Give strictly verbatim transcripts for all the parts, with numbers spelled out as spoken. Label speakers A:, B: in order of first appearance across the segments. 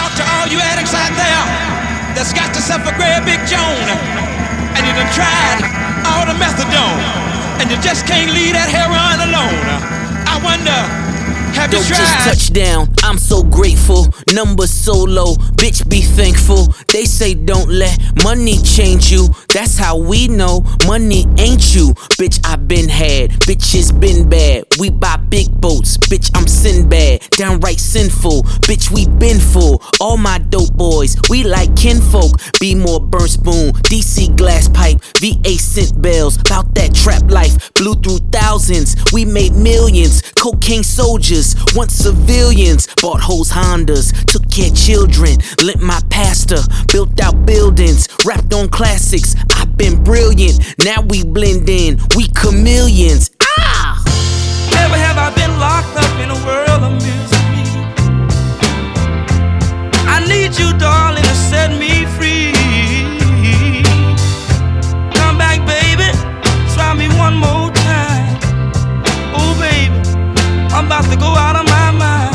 A: talk to all you addicts out there that's got yourself a great big Joan, and you done tried all the methadone, and you just can't leave that heroin alone. I wonder, have you
B: Yo,
A: tried?
B: just touchdown, I'm so grateful. Numbers so low, bitch be thankful. They say don't let money change you. That's how we know money ain't you. Bitch, I been had, bitches been bad. We buy big boats, bitch, I'm Sinbad. Downright sinful, bitch, we been full. All my dope boys, we like kinfolk. Be more burn spoon, D C glass pipe, V A scent bells. Bout that trap life, blew through thousands. We made millions, cocaine soldiers, once civilians. Bought hoes Hondas, took care of children. Lent my pastor, built out buildings. Rapped on classics, I've been brilliant. Now we blend in, we chameleons. Ah!
A: Never have I been locked up in a world of misery. I need you, darling, to set me free. Come back, baby, try me one more time. Oh, baby, I'm about to go out of my mind.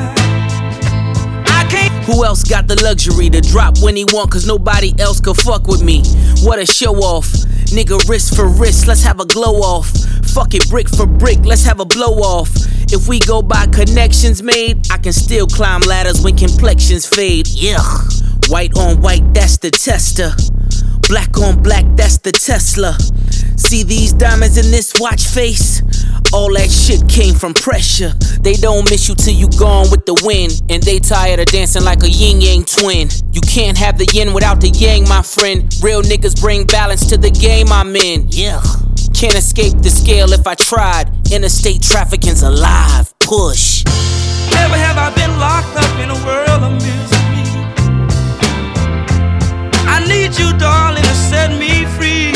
A: I can't.
B: Who else got the luxury to drop when he want, cause nobody else could fuck with me? What a show off. Nigga, wrist for wrist, let's have a glow off. Fuck it, brick for brick, let's have a blow off. If we go by connections made, I can still climb ladders when complexions fade. Yeah. White on white, that's the tester. Black on black, that's the Tesla. See these diamonds in this watch face? All that shit came from pressure. They don't miss you till you gone with the wind, and they tired of dancing like a yin-yang twin. You can't have the yin without the yang, my friend. Real niggas bring balance to the game I'm in. Yeah. Can't escape the scale if I tried. Interstate trafficking's alive. Push.
A: Never have I been locked up in a world of misery. I need you, darling, to set me free.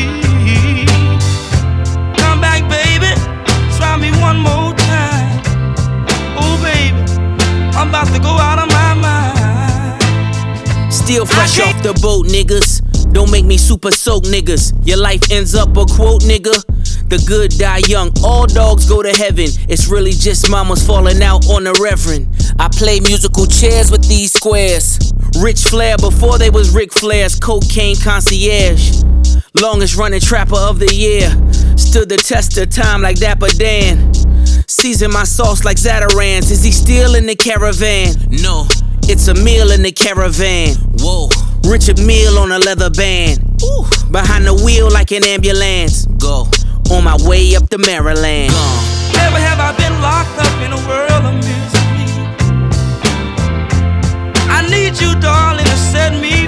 A: Come back, baby, try me one more time. Oh, baby, I'm about to go out of my mind.
B: Still fresh off the boat, niggas. Don't make me super soak, niggas. Your life ends up a quote, nigga. The good die young, all dogs go to heaven. It's really just mamas falling out on the reverend. I play musical chairs with these squares. Rich Flair before they was Ric Flair's cocaine concierge. Longest running trapper of the year. Stood the test of time like Dapper Dan. Season my sauce like Zatarans. Is he still in the caravan? No, it's a meal in the caravan. Whoa. Richard Mille on a leather band. Ooh. Behind the wheel like an ambulance. Go. On my way up to Maryland. Gone.
A: Never have I been locked up in a world of misery. I need you, darling, to set me